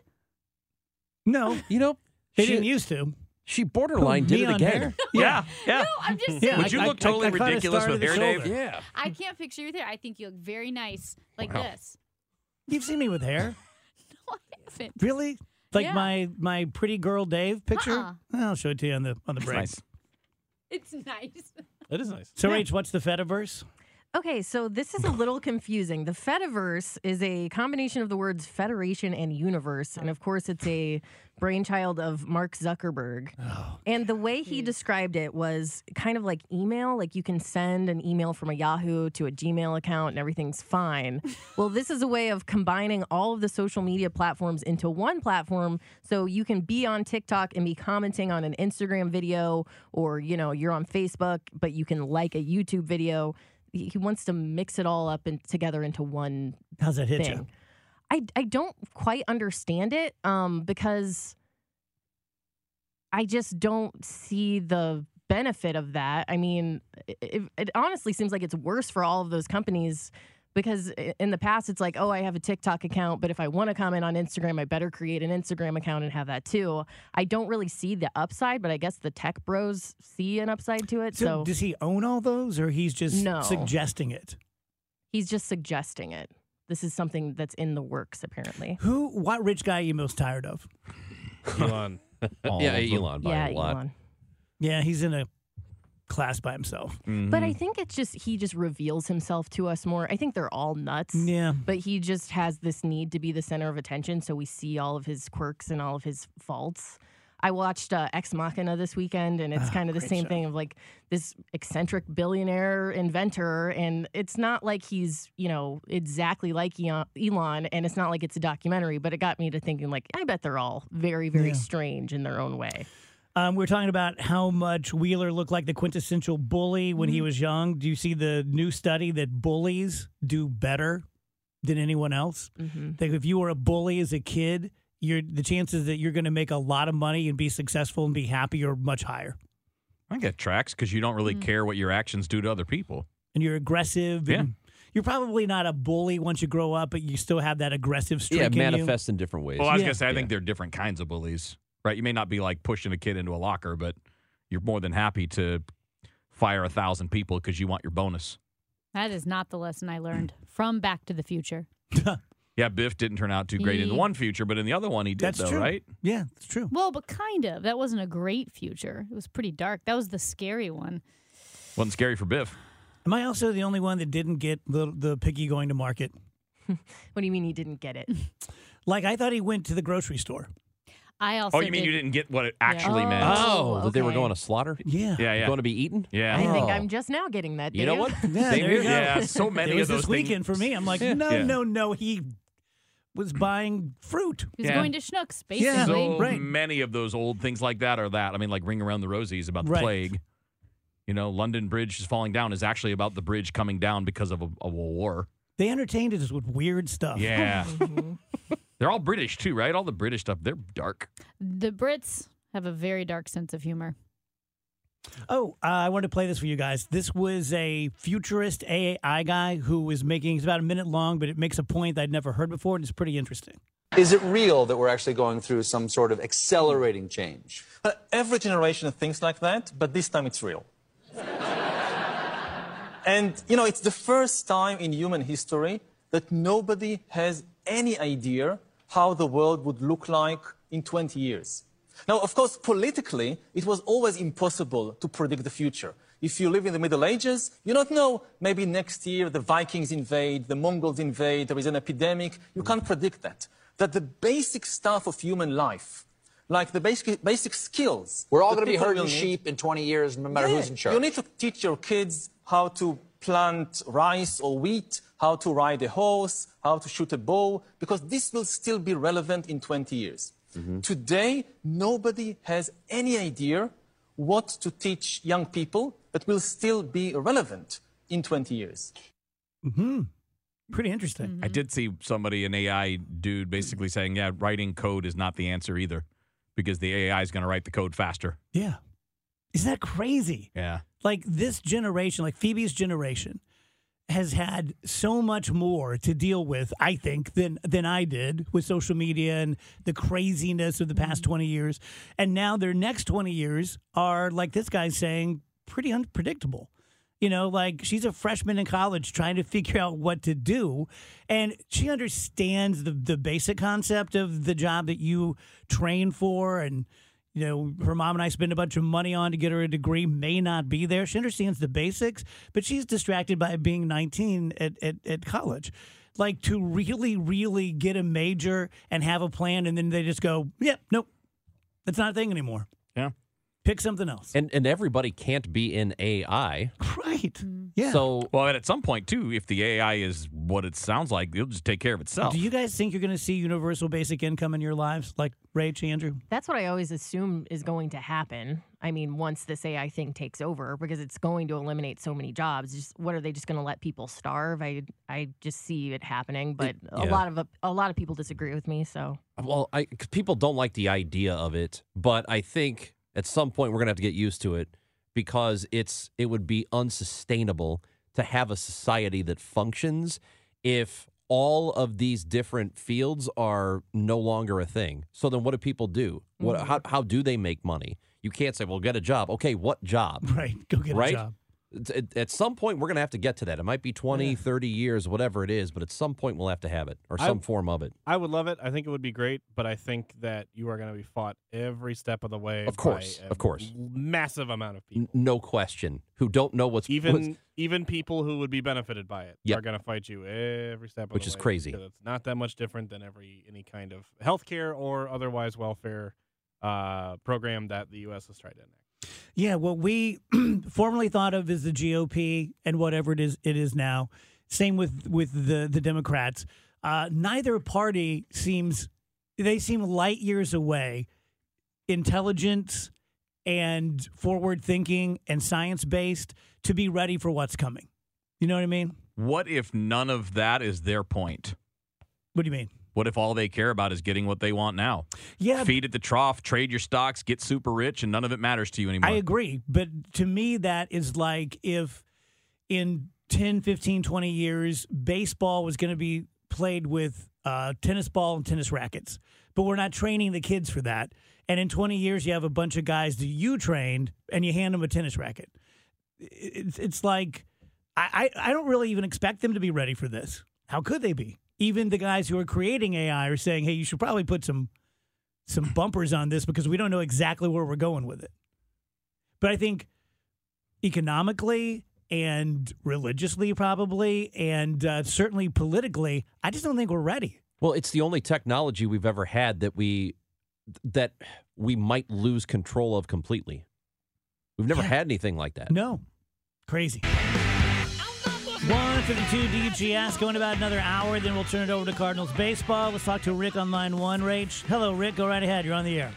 Speaker 6: No,
Speaker 8: You know,
Speaker 6: they
Speaker 8: she,
Speaker 6: didn't used to.
Speaker 8: she borderline
Speaker 6: Who,
Speaker 8: did
Speaker 6: me
Speaker 8: it
Speaker 6: on
Speaker 8: again.
Speaker 6: hair?
Speaker 7: Yeah, yeah.
Speaker 9: No, I'm just
Speaker 6: Yeah,
Speaker 9: saying.
Speaker 7: Would you
Speaker 6: I-
Speaker 7: look
Speaker 6: I-
Speaker 7: totally
Speaker 6: I kinda
Speaker 7: ridiculous with
Speaker 6: started
Speaker 7: hair,
Speaker 6: the
Speaker 7: Dave?
Speaker 6: shoulder.
Speaker 8: Yeah.
Speaker 9: I can't picture you with hair. I think you look very nice like
Speaker 7: Wow.
Speaker 9: this.
Speaker 6: You've seen me with hair.
Speaker 9: No, I haven't.
Speaker 6: Really? Like
Speaker 9: Yeah.
Speaker 6: my my pretty girl Dave picture?
Speaker 9: Uh-uh.
Speaker 6: I'll show it to you on the on the
Speaker 7: It's
Speaker 6: break.
Speaker 7: nice.
Speaker 9: It's nice.
Speaker 10: It is nice.
Speaker 6: So, Rach, what's the Fediverse?
Speaker 11: Okay, so this is a little confusing. The Fediverse is a combination of the words Federation and Universe. And of course, it's a brainchild of Mark Zuckerberg. And the way he described it was kind of like email. Like you can send an email from a Yahoo to a Gmail account and everything's fine. Well, this is a way of combining all of the social media platforms into one platform. So you can be on TikTok and be commenting on an Instagram video, or, you know, you're on Facebook, but you can like a YouTube video. He he wants to mix it all up and together into one
Speaker 6: How's that hit you?
Speaker 11: thing. I, I don't quite understand it um, because I just don't see the benefit of that. I mean, it, it honestly seems like it's worse for all of those companies because i- in the past it's like, oh, I have a TikTok account, but if I want to comment on Instagram, I better create an Instagram account and have that too. I don't really see the upside, but I guess the tech bros see an upside to it.
Speaker 6: So,
Speaker 11: So,
Speaker 6: does he own all those, or he's just
Speaker 11: No.
Speaker 6: suggesting it?
Speaker 11: he's just suggesting it. This is something that's in the works, apparently.
Speaker 6: Who? What rich guy are you most tired of?
Speaker 10: Elon.
Speaker 7: All
Speaker 8: yeah,
Speaker 7: of them.
Speaker 8: Elon by
Speaker 11: yeah,
Speaker 8: a lot.
Speaker 11: Elon.
Speaker 6: Yeah, he's in a class by himself.
Speaker 11: But I think it's just he just reveals himself to us more. I think they're all nuts.
Speaker 6: Yeah.
Speaker 11: But he just has this need to be the center of attention, so we see all of his quirks and all of his faults. I watched uh, Ex Machina this weekend, and it's
Speaker 6: Oh,
Speaker 11: kind of the
Speaker 6: great
Speaker 11: same
Speaker 6: show.
Speaker 11: thing of like this eccentric billionaire inventor, and it's not like he's, you know, exactly like Elon, Elon, and it's not like it's a documentary, but it got me to thinking, like, I bet they're all very, very
Speaker 6: Yeah.
Speaker 11: strange in their own way.
Speaker 6: Um, we we're talking about how much Wheeler looked like the quintessential bully when
Speaker 11: Mm-hmm.
Speaker 6: he was young. Do you see the new study that bullies do better than anyone else?
Speaker 11: Mm-hmm.
Speaker 6: That if you were a bully as a kid, you're, the chances that you're going to make a lot of money and be successful and be happy are much higher.
Speaker 7: I get tracks because you don't really care what your actions do to other people.
Speaker 6: And you're aggressive.
Speaker 7: Yeah.
Speaker 6: And you're probably not a bully once you grow up, but you still have that aggressive streak
Speaker 8: Yeah,
Speaker 6: in you.
Speaker 8: manifests in different ways.
Speaker 7: Well, I was
Speaker 6: Yeah.
Speaker 7: going to say, I
Speaker 8: Yeah.
Speaker 7: think there are different kinds of bullies, right? You may not be like pushing a kid into a locker, but you're more than happy to fire a thousand people because you want your bonus.
Speaker 9: That is not the lesson I learned from Back to the Future.
Speaker 7: Yeah, Biff didn't turn out too great in the
Speaker 9: He-
Speaker 7: one future, but in the other one he did,
Speaker 6: That's
Speaker 7: though,
Speaker 6: true.
Speaker 7: right?
Speaker 6: Yeah, it's true.
Speaker 9: Well, but kind of. That wasn't a great future. It was pretty dark. That was the scary one.
Speaker 7: Wasn't scary for Biff.
Speaker 6: Am I also the only one that didn't get the the piggy going to market?
Speaker 11: What do you mean you didn't get it?
Speaker 6: Like, I thought he went to the grocery store.
Speaker 9: I also
Speaker 7: Oh, you mean
Speaker 9: did-
Speaker 7: you didn't get what it actually
Speaker 9: Oh.
Speaker 7: meant?
Speaker 8: Oh, that they were
Speaker 11: okay.
Speaker 8: going to slaughter?
Speaker 6: Yeah.
Speaker 7: Yeah, yeah.
Speaker 8: Going to be eaten?
Speaker 7: Yeah.
Speaker 11: I think
Speaker 8: Oh.
Speaker 11: I'm just now getting that.
Speaker 8: You know
Speaker 11: Dave.
Speaker 8: what?
Speaker 6: Yeah,
Speaker 8: Same
Speaker 6: there you
Speaker 8: here.
Speaker 6: go.
Speaker 7: Yeah, so many
Speaker 6: it was
Speaker 7: of those
Speaker 6: this weekend
Speaker 7: things.
Speaker 6: for me. I'm like,
Speaker 8: Yeah.
Speaker 6: no,
Speaker 7: Yeah.
Speaker 6: no, no. He was buying fruit.
Speaker 9: He was
Speaker 7: Yeah.
Speaker 9: going to Schnucks, basically.
Speaker 6: Yeah.
Speaker 7: So
Speaker 6: Right.
Speaker 7: many of those old things like that are that. I mean, like Ring Around the Rosies about the
Speaker 6: Right.
Speaker 7: plague. You know, London Bridge is falling down is actually about the bridge coming down because of a, of a war.
Speaker 6: They entertained us with weird stuff.
Speaker 7: Yeah. They're all British, too, right? All the British stuff, they're dark.
Speaker 9: The Brits have a very dark sense of humor.
Speaker 6: Oh, uh, I wanted to play this for you guys. This was a futurist A I guy who was making, it's about a minute long, but it makes a point that I'd never heard before, and it's pretty interesting.
Speaker 13: Is it real that we're actually going through some sort of accelerating change?
Speaker 14: Uh, every generation thinks like that, but this time it's real. And, you know, it's the first time in human history that nobody has any idea how the world would look like in twenty years. Now, of course, politically, it was always impossible to predict the future. If you live in the Middle Ages, you don't know, maybe next year the Vikings invade, the Mongols invade, there is an epidemic. You can't predict that. That the basic stuff of human life, like the basic, basic skills.
Speaker 13: We're all
Speaker 14: that
Speaker 13: going to be
Speaker 14: people
Speaker 13: herding
Speaker 14: will need-
Speaker 13: sheep in twenty years, no matter
Speaker 14: Yeah,
Speaker 13: who's in charge.
Speaker 14: You need to teach your kids how to plant rice or wheat, how to ride a horse, how to shoot a bow, because this will still be relevant in twenty years.
Speaker 13: Mm-hmm.
Speaker 14: Today, nobody has any idea what to teach young people that will still be relevant in twenty years.
Speaker 6: Hmm. Pretty interesting.
Speaker 7: I did see somebody, an A I dude, basically saying, yeah, writing code is not the answer either because the A I is going to write the code faster.
Speaker 6: Yeah. Isn't that crazy?
Speaker 7: Yeah.
Speaker 6: Like this generation, like Phoebe's generation, has had so much more to deal with, I think, than than I did with social media and the craziness of the past twenty years. And now their next twenty years are, like this guy's saying, pretty unpredictable. You know, like she's a freshman in college trying to figure out what to do. And she understands the, the basic concept of the job that you train for. And, you know, her mom and I spend a bunch of money on to get her a degree, may not be there. She understands the basics, but she's distracted by being nineteen at, at, at college. Like to really, really get a major and have a plan, and then they just go, yep, yeah, nope, that's not a thing anymore.
Speaker 7: Yeah.
Speaker 6: Pick something else.
Speaker 8: And and everybody can't be in A I.
Speaker 6: Right. Yeah.
Speaker 8: So
Speaker 7: Well, and at some point, too, if the A I is what it sounds like, it'll just take care of itself.
Speaker 6: Do you guys think you're going to see universal basic income in your lives, like Rach, Andrew?
Speaker 11: That's what I always assume is going to happen. I mean, once this A I thing takes over, because it's going to eliminate so many jobs. Just what are they just going to let people starve? I I just see it happening, but a
Speaker 8: yeah.
Speaker 11: lot of a lot of people disagree with me. So
Speaker 8: Well, I 'cause people don't like the idea of it, but I think at some point we're gonna have to get used to it because it's it would be unsustainable to have a society that functions if all of these different fields are no longer a thing. So then what do people do? What how how do they make money? You can't say, well, get a job. Okay, what job?
Speaker 6: Right. Go get
Speaker 8: right?
Speaker 6: a job.
Speaker 8: At- At, at some point, we're going to have to get to that. It might be twenty, thirty years, whatever it is, but at some point, we'll have to have it or some
Speaker 10: I-
Speaker 8: form of it.
Speaker 10: I would love it. I think it would be great, but I think that you are going to be fought every step of the way.
Speaker 8: Of course,
Speaker 10: by a
Speaker 8: of course.
Speaker 10: massive amount of people.
Speaker 8: N- no question. Who don't know what's
Speaker 10: Even
Speaker 8: what's-
Speaker 10: even people who would be benefited by it
Speaker 8: Yep.
Speaker 10: are going to fight you every step of
Speaker 8: Which
Speaker 10: the
Speaker 8: is
Speaker 10: way
Speaker 8: crazy.
Speaker 10: because It's not that much different than every any kind of healthcare or otherwise welfare uh, program that the U S has tried to enact.
Speaker 6: Yeah, what we formerly thought of as the G O P and whatever it is it is now. Same with with the the Democrats. Uh, neither party seems they seem light years away. Intelligence and forward thinking and science based to be ready for what's coming. You know what I mean?
Speaker 7: What if none of that is their point?
Speaker 6: What do you mean?
Speaker 7: What if all they care about is getting what they want now?
Speaker 6: Yeah.
Speaker 7: Feed at the trough, trade your stocks, get super rich, and none of it matters to you anymore.
Speaker 6: I agree, but to me that is like if in ten, fifteen, twenty years, baseball was going to be played with uh, tennis ball and tennis rackets. But we're not training the kids for that. And in twenty years, you have a bunch of guys that you trained, and you hand them a tennis racket. It's, it's like, I, I, I don't really even expect them to be ready for this. How could they be? Even the guys who are creating A I are saying, hey, you should probably put some some bumpers on this because we don't know exactly where we're going with it. But I think economically and religiously probably and uh, certainly politically, I just don't think we're ready.
Speaker 8: Well, it's the only technology we've ever had that we that we might lose control of completely. We've never
Speaker 6: Yeah.
Speaker 8: had anything like that.
Speaker 6: No. Crazy. one fifty-two D G S, going about another hour, then we'll turn it over to Cardinals baseball. Let's talk to Rick on line one, Rach. Hello, Rick. Go right ahead. You're on the air.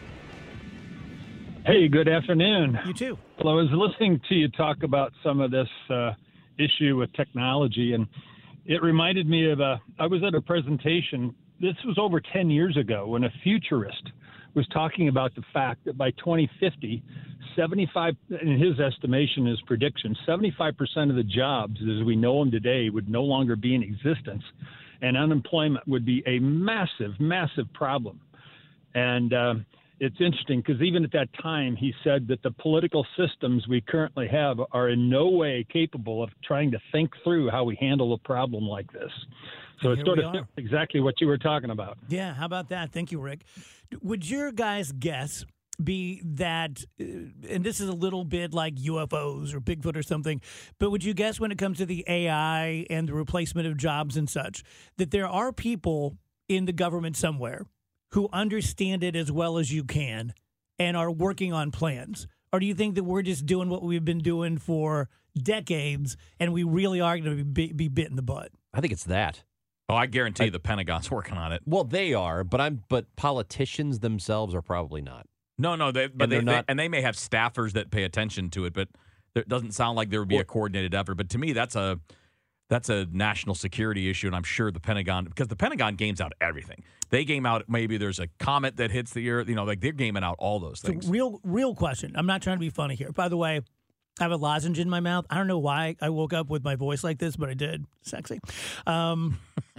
Speaker 15: Hey, good afternoon.
Speaker 6: You too.
Speaker 15: Well, I was listening to you talk about some of this uh, issue with technology, and it reminded me of a, I was at a presentation, this was over ten years ago, when a futurist was talking about the fact that by twenty fifty, seventy-five, in his estimation, his prediction, seventy-five percent of the jobs as we know them today would no longer be in existence, and unemployment would be a massive, massive problem. And uh, it's interesting because even at that time, he said that the political systems we currently have are in no way capable of trying to think through how we handle a problem like this. So
Speaker 6: And
Speaker 15: it's
Speaker 6: here
Speaker 15: sort
Speaker 6: we
Speaker 15: of
Speaker 6: are.
Speaker 15: exactly what you were talking about.
Speaker 6: Yeah, how about that? Thank you, Rick. Would your guys' guess be that, uh, and this is a little bit like U F Os or Bigfoot or something, but would you guess when it comes to the A I and the replacement of jobs and such, that there are people in the government somewhere who understand it as well as you can and are working on plans? Or do you think that we're just doing what we've been doing for decades and we really are going to be, be bit in the butt?
Speaker 8: I think it's that.
Speaker 7: Oh, I guarantee I, the Pentagon's working on it.
Speaker 8: Well, they are, but I'm. But politicians themselves are probably not.
Speaker 7: No, no, they, but
Speaker 8: And
Speaker 7: they,
Speaker 8: they're
Speaker 7: they
Speaker 8: not-
Speaker 7: and they may have staffers that pay attention to it, but it doesn't sound like there would be a coordinated effort. But to me, that's a that's a national security issue, and I'm sure the Pentagon, because the Pentagon games out everything. They game out maybe there's a comet that hits the earth. You know, like they're gaming out all those things.
Speaker 6: So real, real question. I'm not trying to be funny here. By the way, I have a lozenge in my mouth. I don't know why I woke up with my voice like this, but I did. Sexy. Um,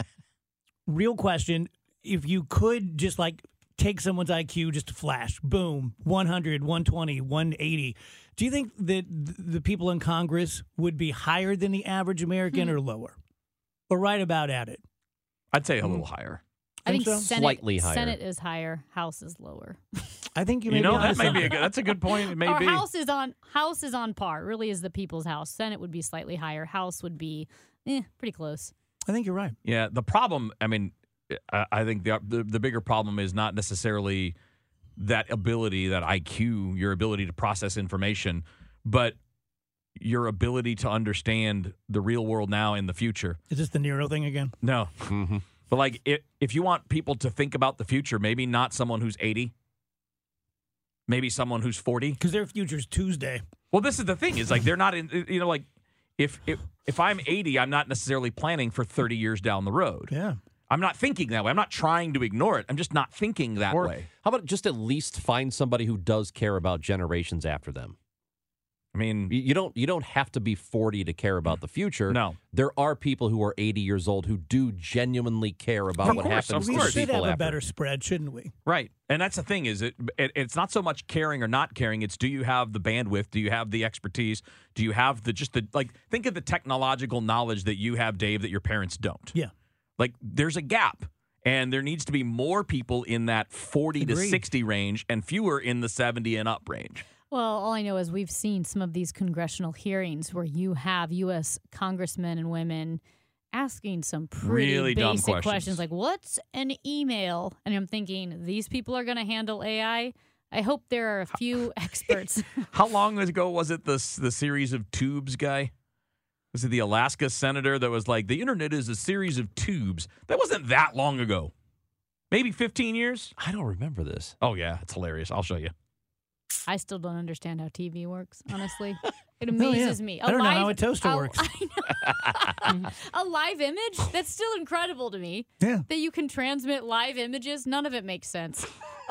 Speaker 6: real question. If you could just like take someone's I Q, just a flash, boom, one hundred, one twenty, one eighty, do you think that th- the people in Congress would be higher than the average American
Speaker 9: Hmm.
Speaker 6: or lower? Or right about at it?
Speaker 7: I'd say a little higher.
Speaker 9: I think
Speaker 6: so?
Speaker 9: Senate,
Speaker 8: Slightly higher.
Speaker 9: Senate is higher. House is lower.
Speaker 6: I think you may
Speaker 7: You
Speaker 6: be
Speaker 7: know, that
Speaker 6: onto
Speaker 7: may be a
Speaker 6: something.
Speaker 7: good, that's a good point. It may
Speaker 9: Our
Speaker 7: be.
Speaker 9: house is on House is on par. Really, is the people's house. Senate would be slightly higher. House would be, eh, pretty close.
Speaker 6: I think you're right.
Speaker 7: Yeah, the problem, I mean, I, I think the, the the bigger problem is not necessarily that ability, that I Q, your ability to process information, but your ability to understand the real world now and the future.
Speaker 6: Is this the Nero thing again?
Speaker 7: No.
Speaker 8: Mm-hmm.
Speaker 7: But like, if, if you want people to think about the future, maybe not someone who's eighty, maybe someone who's forty.
Speaker 6: Because their future's Tuesday.
Speaker 7: Well, this is the thing, is like they're not in, you know, like if, if, if I'm eighty, I'm not necessarily planning for thirty years down the road.
Speaker 6: Yeah.
Speaker 7: I'm not thinking that way. I'm not trying to ignore it. I'm just not thinking that
Speaker 8: Or
Speaker 7: way.
Speaker 8: how about just at least find somebody who does care about generations after them?
Speaker 7: I mean,
Speaker 8: You, you don't you don't have to be forty to care about the future.
Speaker 7: No.
Speaker 8: There are people who are eighty years old who do genuinely care about
Speaker 7: Of
Speaker 8: what
Speaker 7: course,
Speaker 8: happens
Speaker 7: of
Speaker 8: to
Speaker 6: We
Speaker 8: the
Speaker 7: course.
Speaker 6: should
Speaker 8: people
Speaker 6: have a
Speaker 8: after.
Speaker 6: better spread, shouldn't we?
Speaker 7: right. And that's the thing, is it, it it's not so much caring or not caring. It's, do you have the bandwidth? Do you have the expertise? Do you have the, just the, like, think of the technological knowledge that you have, Dave, that your parents don't.
Speaker 6: Yeah.
Speaker 7: Like, there's a gap. And there needs to be more people in that forty to
Speaker 6: Agreed.
Speaker 7: sixty range and fewer in the seventy and up range.
Speaker 9: Well, all I know is we've seen some of these congressional hearings where you have U S congressmen and women asking some pretty
Speaker 7: Really dumb
Speaker 9: basic
Speaker 7: questions.
Speaker 9: questions like, what's an email? And I'm thinking, these people are going to handle A I? I hope there are a few experts.
Speaker 7: How long ago was it, the, the series of tubes guy? Was it the Alaska senator that was like, the internet is a series of tubes? That wasn't that long ago. Maybe fifteen years?
Speaker 8: I don't remember this.
Speaker 7: Oh, yeah. It's hilarious. I'll show you.
Speaker 9: I still don't understand how T V works, honestly. It
Speaker 6: Oh, yeah.
Speaker 9: amazes me.
Speaker 6: I don't know how
Speaker 9: live-
Speaker 6: a toaster
Speaker 9: a-
Speaker 6: works.
Speaker 9: I know. A live image? That's still incredible to me.
Speaker 6: Yeah.
Speaker 9: That you can transmit live images. None of it makes sense.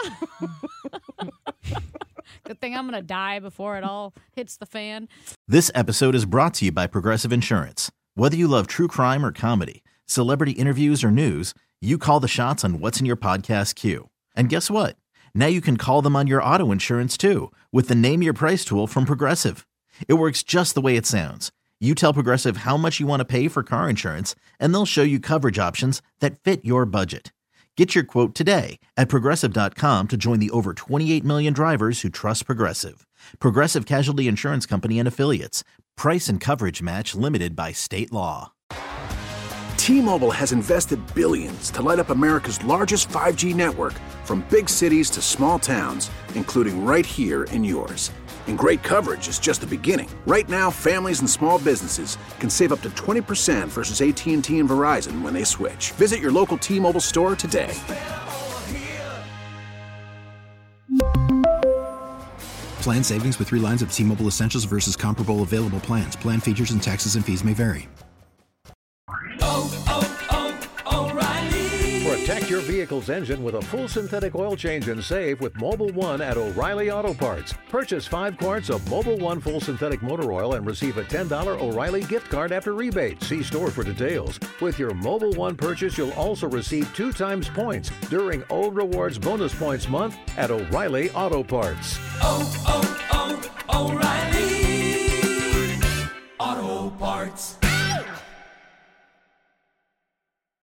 Speaker 9: Good thing I'm going to die before it all hits the fan.
Speaker 3: This episode is brought to you by Progressive Insurance. Whether you love true crime or comedy, celebrity interviews or news, you call the shots on what's in your podcast queue. And guess what? Now you can call them on your auto insurance too with the Name Your Price tool from Progressive. It works just the way it sounds. You tell Progressive how much you want to pay for car insurance, and they'll show you coverage options that fit your budget. Get your quote today at Progressive dot com to join the over twenty-eight million drivers who trust Progressive. Progressive Casualty Insurance Company and Affiliates. Price and coverage match limited by state law.
Speaker 4: T-Mobile has invested billions to light up America's largest five G network, from big cities to small towns, including right here in yours. And great coverage is just the beginning. Right now, families and small businesses can save up to twenty percent versus A T and T and Verizon when they switch. Visit your local T-Mobile store today.
Speaker 5: Plan savings with three lines of T-Mobile Essentials versus comparable available plans. Plan features and taxes and fees may vary.
Speaker 16: Protect your vehicle's engine with a full synthetic oil change and save with Mobil one at O'Reilly Auto Parts. Purchase five quarts of Mobil one full synthetic motor oil and receive a ten dollars O'Reilly gift card after rebate. See store for details. With your Mobil one purchase, you'll also receive two times points during O Rewards Bonus Points Month at O'Reilly Auto Parts.
Speaker 17: Oh, oh, oh, O'Reilly.